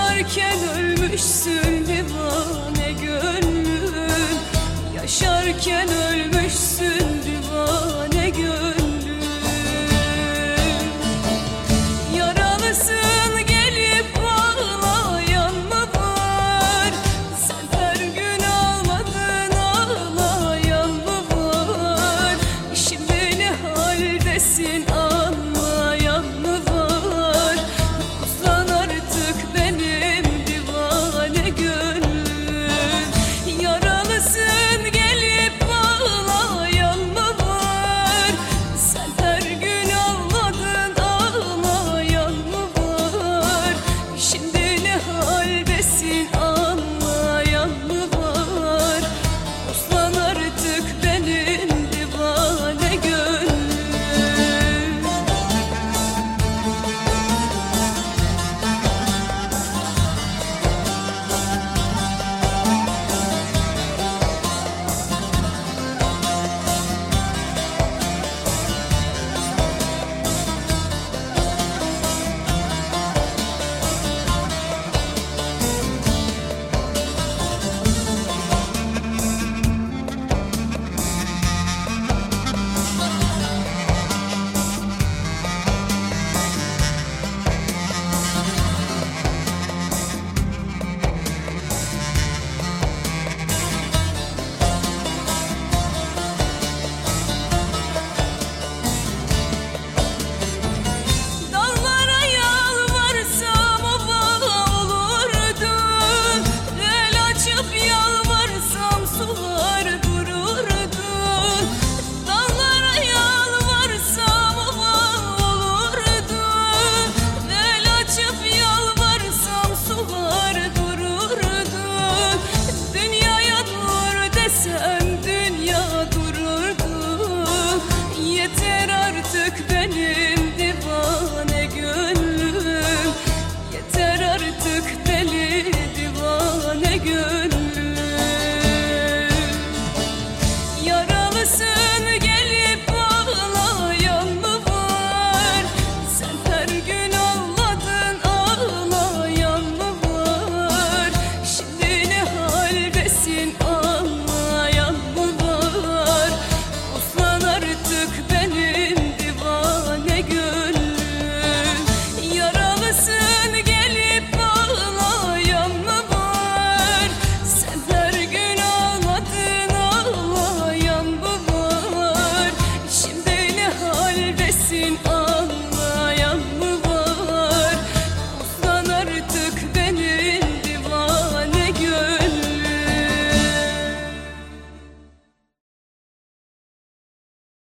Yaşarken ölmüşsün divane gönlüm, yaşarken ölmüşsün divane gönlüm. Yaralısın gelip ağlayan mı var? Sen her gün ağladın ağlayan mı var? Şimdi ne haldesin anlayan mı var? Uslan artık benim divane gönlüm. Yaralısın gelip ağlayan mı var? Sen her gün ağladın ağlayan mı var? Şimdi ne haldesin anlayan mı var? Uslan artık benim divane gönlüm. Dağlara yalvarsam ova olurdun, el açıp yalvarsam sular dururdun. Dağlara yalvarsam ova olurdun, el açıp yalvarsam sular dururdun. Dünyaya dur desem dünya dururdu. Yeter artık benim divane gönlüm, yeter artık deli divane gönlüm.